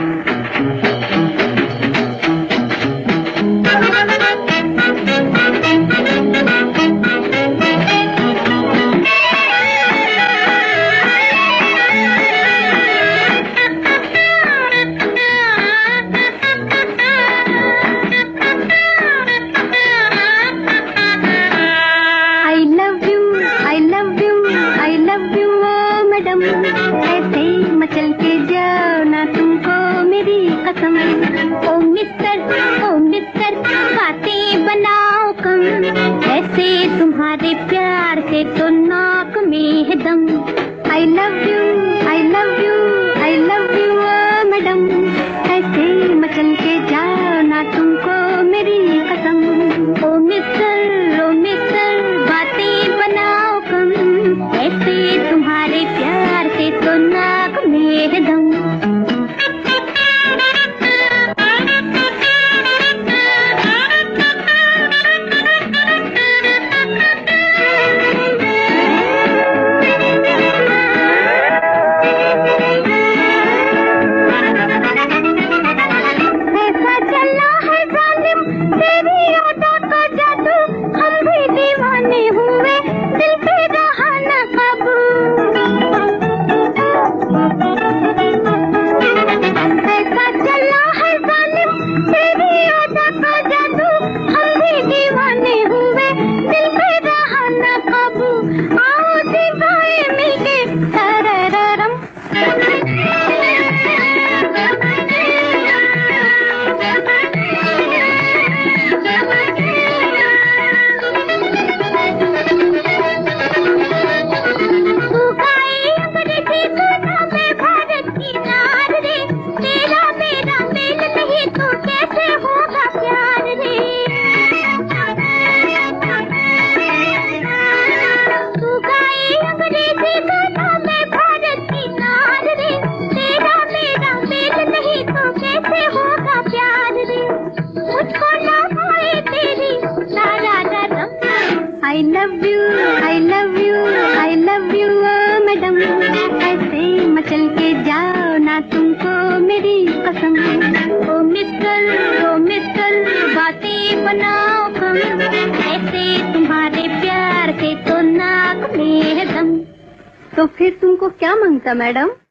ऐसे मचल के जाओ ना तुमको मेरी कसम। ओ मिस्टर बातें बनाओ कम, ऐसे तुम्हारे प्यार से तो नाक में है दम। आई लव यू मैडम, ऐसे मचल के जाओ ना तुमको मेरी कसम। ओ मिस्टर बातें बनाओ कम, ऐसे तुम्हारे प्यार से तो नाक में है दम। ऐसा चला है जालिम तेरी यादों का जादू, हम भी दीवाने हुए दिल पे रहा न काबू। ऐसा चला है जालिम तेरी यादों का जादू, हम भी दीवाने हुए दिल पे रहा न काबू। आओ दीवाए मिलके सरररम, I love you मैडम, ऐसे मचल के जाओ ना तुमको मेरी कसम। ओ मिस्टर बातें बनाओ कम, ऐसे तुम्हारे प्यार से तो नाक में है दम। तो फिर तुमको क्या मांगता मैडम?